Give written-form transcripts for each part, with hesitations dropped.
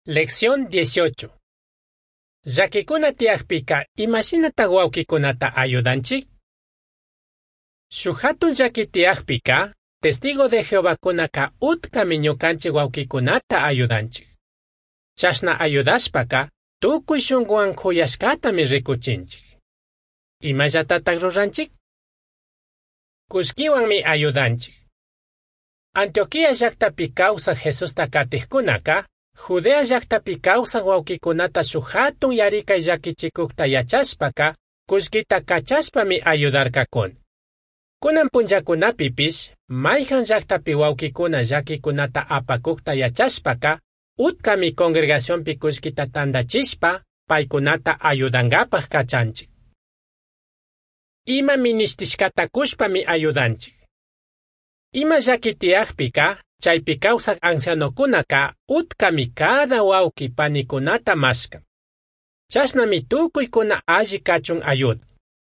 Lección 18. Llakikuna tiyakpika imashinata wawkikunata ayudanchik? Shuk hatun llaki tiyakpika testigo de Jehovakunaka utkami ñukanchik wawkikunata ayudanchik. Chashna ayudashpaka tukuy shunqwan khuyashkatami rikuchinchik. Imallatataq ruranchik? Kushkiwanmi ayudanchik. Antioquia llaqtapi kawsaq Jesusta katiqkunaka Judea llaqtapi kawsaq wawkikunata shuk hatun yarikay llakichikukta yachashpaka kushkita kachashpami ayudarkakun. Kunan punllakunapipish mayqan llaqtapi wawkikuna llakikunata apakukta yachashpaka utkami congregacionpi kushkita tandachishpa paykunata ayudangapaq kachanchik. Ima ministishkata kushpami ayudanchik. Ima llaki tiyakpika chaypi kawsaq ancianokunaka utkami cada wawki panikunata mashkan. Chashnami tukuykuna alli kachun ayud.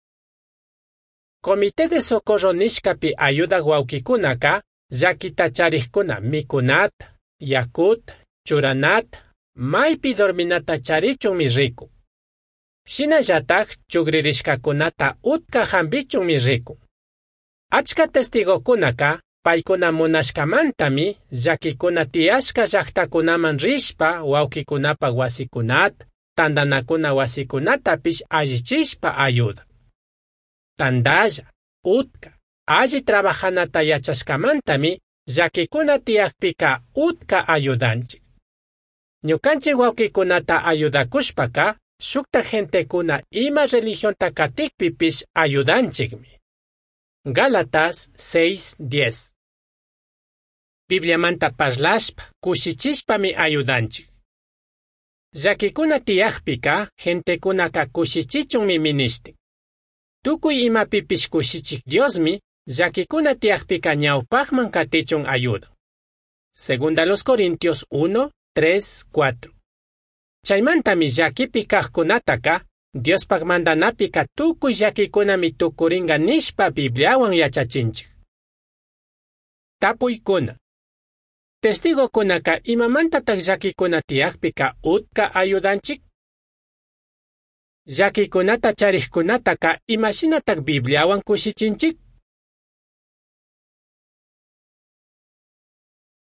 Comité de socorro nishkapi ayudaq wawkikunaka llakita chariqkuna mikunata, yakuta, churanata, maypi dorminata charichunmi riku. Shinallataq chugririshkakunata utka hambichunmi riku. Achka testigokunaka paykuna munashkamantami llakikuna tiyashka llaqtakunaman rishpa wawkikunapaq wasikunata, tandanakuna wasikunatapish allichishpa ayuda. Tandalla, utka, alli trabajanata yachashkamantami llakikuna tiyakpika utka ayudanchik. Ñukanchik wawkikunata ayudakushpaka shukta gentekuna ima religionta katikpipish ayudanchikmi. Gálatas 6:10. Bibliamanta parlashpa kushichishpami ayudanchik. Llakikuna tiyakpika gentekunaka kushichichunmi ministin. Tukuy imapipish kushichik Diosmi llakikuna tiyakpika ñawpaqman katichun ayuda. Segunda los Corintios 1:3-4. Chaymantami llakipi kaqkunataka Diospaq mandanapika tukuy llakikunami tukuringa nishpa Bibliawan yachachinchik. Tapuykuna. Testigokunaka imamantataq llakikuna tiyakpika utka ayudanchik? Llakikunata chariqkunataka imashinataq Bibliawan kushichinchik?